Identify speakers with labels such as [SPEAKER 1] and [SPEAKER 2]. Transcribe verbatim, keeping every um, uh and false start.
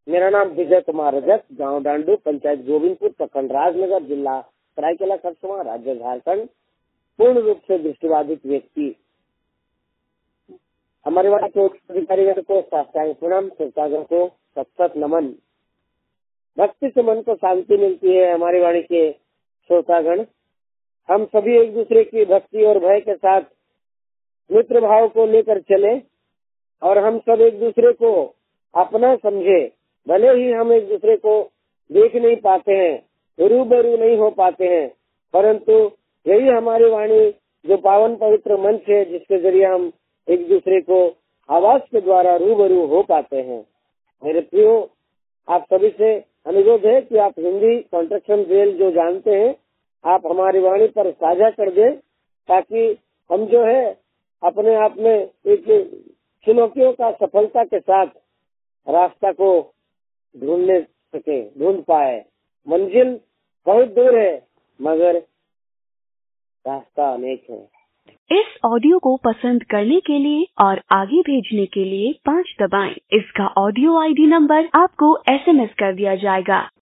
[SPEAKER 1] मेरा नाम विजय कुमार रजक, गांव डांडू, पंचायत गोविंदपुर, प्रखंड राजनगर, जिला सरायकेला खरसावां, राज्य झारखंड। पूर्ण रूप से दृष्टिबाधित व्यक्ति। हमारे वाले के अधिकारीगण को साष्टांग प्रणाम, श्रोतागण को सतसत नमन। भक्ति से मन को शांति मिलती है। हमारी वाणी के श्रोतागण, हम सभी एक दूसरे की भक्ति और भय के साथ मित्र भाव को लेकर चले और हम सब एक दूसरे को अपना समझे। भले ही हम एक दूसरे को देख नहीं पाते हैं, रूबरू नहीं हो पाते हैं, परंतु यही हमारी वाणी जो पावन पवित्र मंच है, जिसके जरिए हम एक दूसरे को आवाज के द्वारा रूबरू हो पाते हैं। मेरे प्रियो, आप सभी से अनुरोध है कि आप हिंदी कॉन्ट्रेक्शन ड्रिल जो जानते हैं, आप हमारी वाणी पर साझा कर दें, ताकि हम जो है अपने आप में एक चुनौतियों का सफलता के साथ रास्ता को ढूंढने सके, ढूंढ पाए। मंजिल बहुत दूर है, मगर रास्ता अनेक है।
[SPEAKER 2] इस ऑडियो को पसंद करने के लिए और आगे भेजने के लिए पाँच दबाएं। इसका ऑडियो आईडी नंबर आपको एसएमएस कर दिया जाएगा।